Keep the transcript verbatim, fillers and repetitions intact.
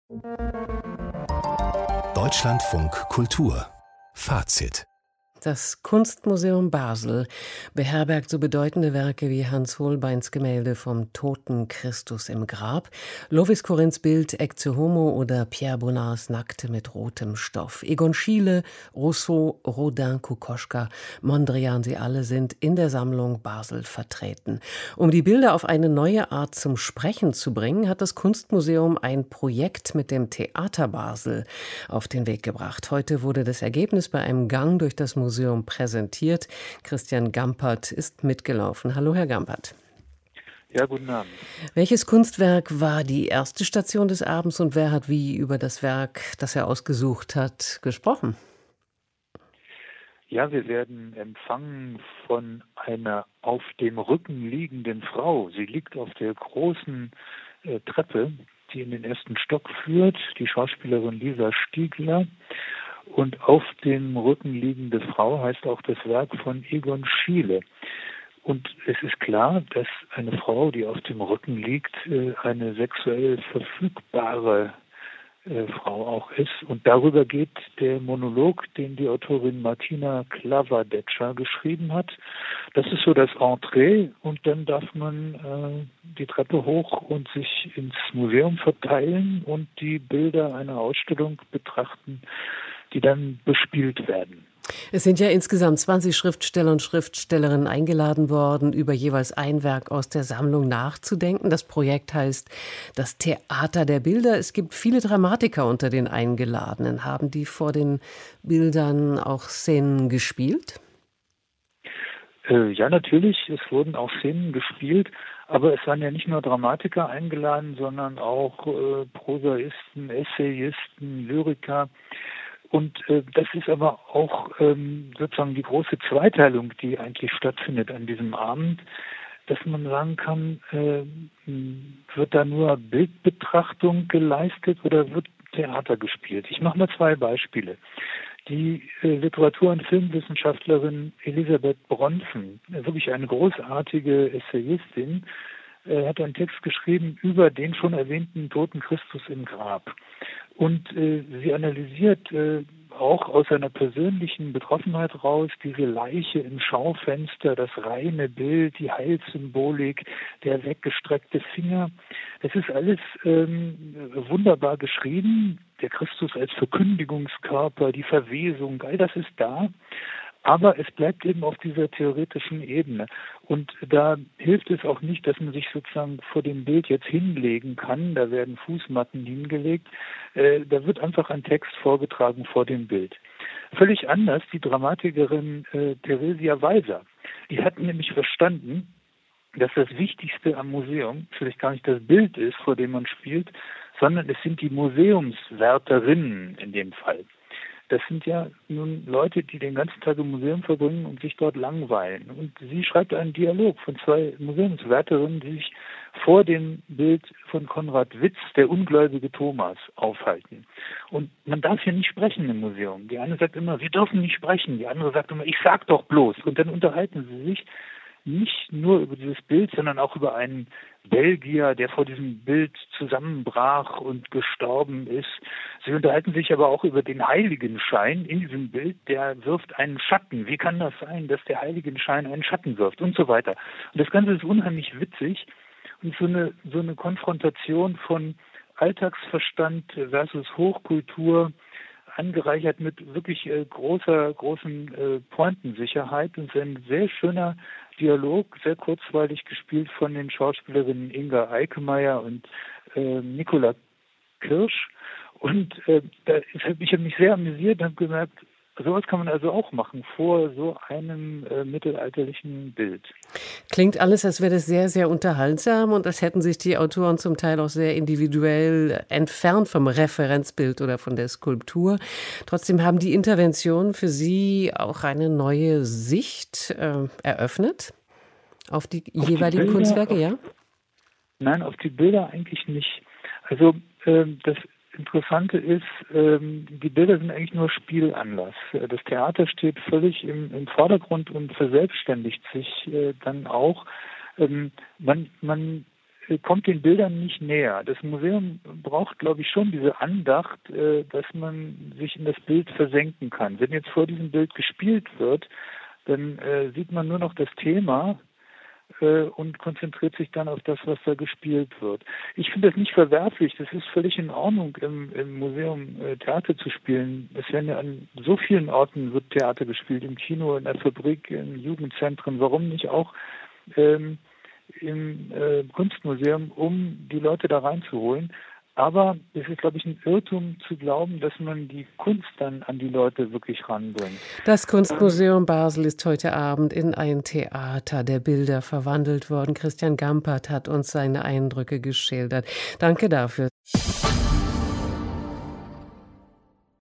Deutschlandfunk Kultur Fazit. Das Kunstmuseum Basel beherbergt so bedeutende Werke wie Hans Holbeins Gemälde vom toten Christus im Grab, Lovis Corinths Bild Ecce Homo oder Pierre Bonnards Nackte mit rotem Stoff. Egon Schiele, Rousseau, Rodin, Kokoschka, Mondrian, sie alle sind in der Sammlung Basel vertreten. Um die Bilder auf eine neue Art zum Sprechen zu bringen, hat das Kunstmuseum ein Projekt mit dem Theater Basel auf den Weg gebracht. Heute wurde das Ergebnis bei einem Gang durch das Museum präsentiert. Christian Gampert ist mitgelaufen. Hallo, Herr Gampert. Ja, guten Abend. Welches Kunstwerk war die erste Station des Abends und wer hat wie über das Werk, das er ausgesucht hat, gesprochen? Ja, wir werden empfangen von einer auf dem Rücken liegenden Frau. Sie liegt auf der großen äh, Treppe, die in den ersten Stock führt, die Schauspielerin Lisa Stiegler. Und auf dem Rücken liegende Frau heißt auch das Werk von Egon Schiele. Und es ist klar, dass eine Frau, die auf dem Rücken liegt, eine sexuell verfügbare Frau auch ist. Und darüber geht der Monolog, den die Autorin Martina Klavadecza geschrieben hat. Das ist so das Entree und dann darf man äh, die Treppe hoch und sich ins Museum verteilen und die Bilder einer Ausstellung betrachten, die dann bespielt werden. Es sind ja insgesamt zwanzig Schriftsteller und Schriftstellerinnen eingeladen worden, über jeweils ein Werk aus der Sammlung nachzudenken. Das Projekt heißt das Theater der Bilder. Es gibt viele Dramatiker unter den Eingeladenen. Haben die vor den Bildern auch Szenen gespielt? Äh, ja, natürlich. Es wurden auch Szenen gespielt. Aber es waren ja nicht nur Dramatiker eingeladen, sondern auch äh, Prosaisten, Essayisten, Lyriker. Und äh, das ist aber auch ähm, sozusagen die große Zweiteilung, die eigentlich stattfindet an diesem Abend, dass man sagen kann, äh, wird da nur Bildbetrachtung geleistet oder wird Theater gespielt? Ich mache mal zwei Beispiele. Die äh, Literatur- und Filmwissenschaftlerin Elisabeth Bronfen, wirklich eine großartige Essayistin, äh, hat einen Text geschrieben über den schon erwähnten toten Christus im Grab. Und äh, sie analysiert äh, auch aus einer persönlichen Betroffenheit raus diese Leiche im Schaufenster, das reine Bild, die Heilssymbolik, der weggestreckte Finger. Das ist alles ähm, wunderbar geschrieben. Der Christus als Verkündigungskörper, die Verwesung, all das ist da. Aber es bleibt eben auf dieser theoretischen Ebene. Und da hilft es auch nicht, dass man sich sozusagen vor dem Bild jetzt hinlegen kann. Da werden Fußmatten hingelegt. Äh, da wird einfach ein Text vorgetragen vor dem Bild. Völlig anders die Dramatikerin äh, Theresia Weiser. Die hat nämlich verstanden, dass das Wichtigste am Museum vielleicht gar nicht das Bild ist, vor dem man spielt, sondern es sind die Museumswärterinnen in dem Fall. Das sind ja nun Leute, die den ganzen Tag im Museum verbringen und sich dort langweilen. Und sie schreibt einen Dialog von zwei Museumswärterinnen, die sich vor dem Bild von Konrad Witz, der ungläubige Thomas, aufhalten. Und man darf hier nicht sprechen im Museum. Die eine sagt immer, wir dürfen nicht sprechen. Die andere sagt immer, ich sag doch bloß. Und dann unterhalten sie sich nicht nur über dieses Bild, sondern auch über einen Belgier, der vor diesem Bild zusammenbrach und gestorben ist. Sie unterhalten sich aber auch über den Heiligenschein in diesem Bild, der wirft einen Schatten. Wie kann das sein, dass der Heiligenschein einen Schatten wirft und so weiter. Und das Ganze ist unheimlich witzig und so eine, so eine Konfrontation von Alltagsverstand versus Hochkultur, angereichert mit wirklich äh, großer, großen äh, Pointensicherheit. Und es ist ein sehr schöner Dialog, sehr kurzweilig gespielt von den Schauspielerinnen Inga Eikemeyer und äh, Nicola Kirsch. Und äh, da, ich habe mich sehr amüsiert und habe gemerkt, sowas kann man also auch machen vor so einem äh, mittelalterlichen Bild. Klingt alles, als wäre das sehr, sehr unterhaltsam und als hätten sich die Autoren zum Teil auch sehr individuell entfernt vom Referenzbild oder von der Skulptur. Trotzdem haben die Interventionen für Sie auch eine neue Sicht äh, eröffnet auf die auf jeweiligen die Bilder, Kunstwerke, auf, ja? Nein, auf die Bilder eigentlich nicht. Also äh, das Interessante ist, ähm, die Bilder sind eigentlich nur Spielanlass. Das Theater steht völlig im, im Vordergrund und verselbstständigt sich äh, dann auch. Ähm, man, man kommt den Bildern nicht näher. Das Museum braucht, glaube ich, schon diese Andacht, dass man sich in das Bild versenken kann. Wenn jetzt vor diesem Bild gespielt wird, dann sieht man nur noch das Thema und konzentriert sich dann auf das, was da gespielt wird. Ich finde das nicht verwerflich. Das ist völlig in Ordnung, im, im Museum äh, Theater zu spielen. Es werden ja an so vielen Orten wird Theater gespielt, im Kino, in der Fabrik, in Jugendzentren. Warum nicht auch ähm, im äh, Kunstmuseum, um die Leute da reinzuholen? Aber es ist, glaube ich, ein Irrtum zu glauben, dass man die Kunst dann an die Leute wirklich ranbringt. Das Kunstmuseum Basel ist heute Abend in ein Theater der Bilder verwandelt worden. Christian Gampert hat uns seine Eindrücke geschildert. Danke dafür.